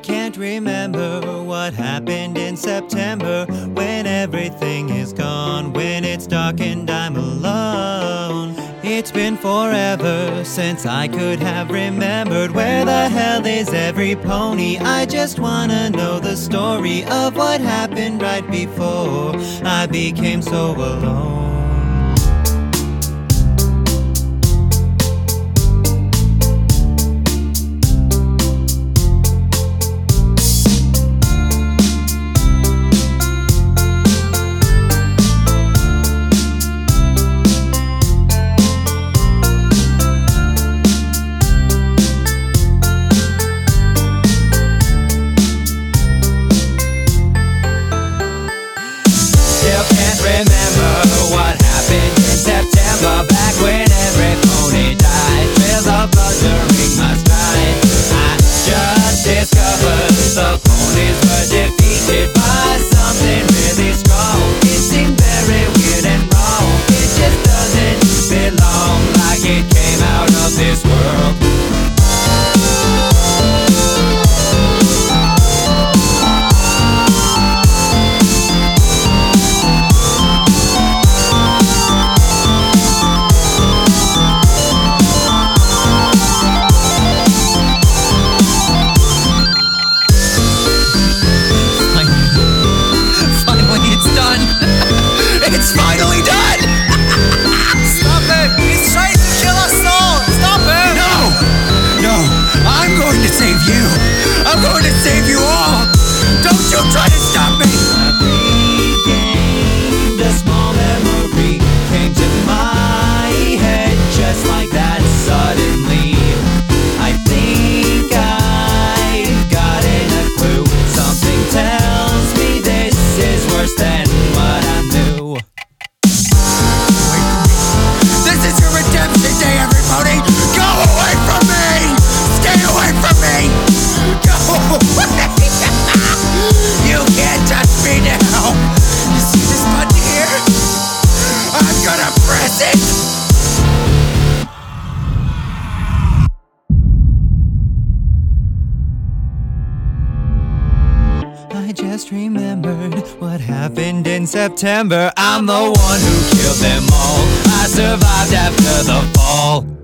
can't remember what happened in September, when everything is gone, when it's dark and I'm alone. It's been forever since I could have remembered. Where the hell is every pony? I just wanna know the story of what happened right before I became so alone. Still can't remember what happened in September, back when every pony died. Trails of blood during my stride. I just discovered the ponies were defeated by something really strong. It seemed very weird and wrong. It just doesn't belong, like it came out of this world. It's finally done! Stop it! He's trying to kill us all! Stop it! No! I'm going to save you! I'm going to save you all! Don't you try to stop me! I regained a small memory, came to my head just like that suddenly. I think I've gotten a clue. Something tells me this is worse than what I knew. This is your redemption day, everybody! Go away from me! Stay away from me! Go away! You can't touch me now! You see this button here? I'm gonna press it! I just remembered what happened in September. I'm the one who killed them all. I survived after the fall.